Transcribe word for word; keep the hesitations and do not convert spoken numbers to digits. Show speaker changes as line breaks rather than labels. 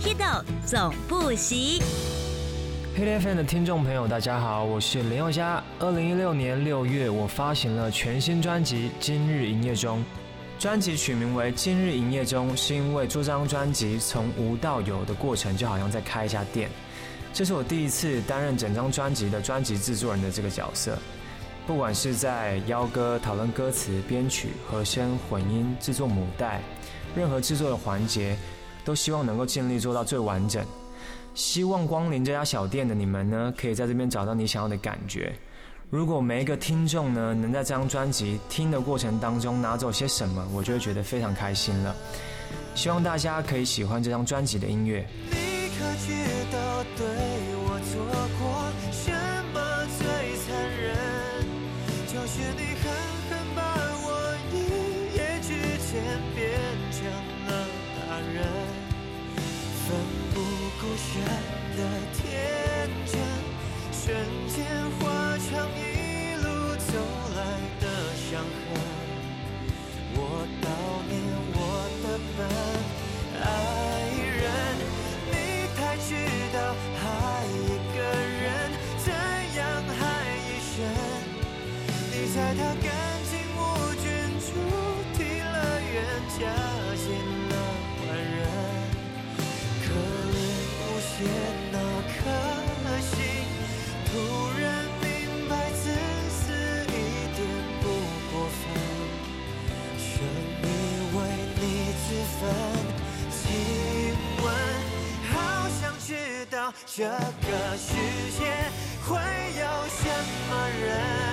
Hido 总不息。
Hit F M 的听众朋友，大家好，我是林宥嘉。二零一六年六月，我发行了全新专辑《今日营业中》。专辑取名为《今日营业中》，是因为做这张专辑从无到有的过程，就好像在开一家店。这是我第一次担任整张专辑的专辑制作人的这个角色。不管是在邀歌、讨论歌词、编曲、和声、混音、制作母带，任何制作的环节，都希望能够尽力做到最完整。希望光临这家小店的你们呢，可以在这边找到你想要的感觉。如果每一个听众呢，能在这张专辑听的过程当中拿走些什么，我就会觉得非常开心了。希望大家可以喜欢这张专辑的音乐。
你可知道对我做过什么最残忍？就是你狠狠把我一夜之间变成了大人。奋不顾身的天真，瞬间化成一路走来的伤痕。我悼念我的笨爱人，你太知道爱一个人怎样害一生。你在他干净无菌主题乐园加进了坏人。可怜无限那颗心，突然明白自私一点不过分，深以为你自焚。请问，好想知道这个世界会有什么人？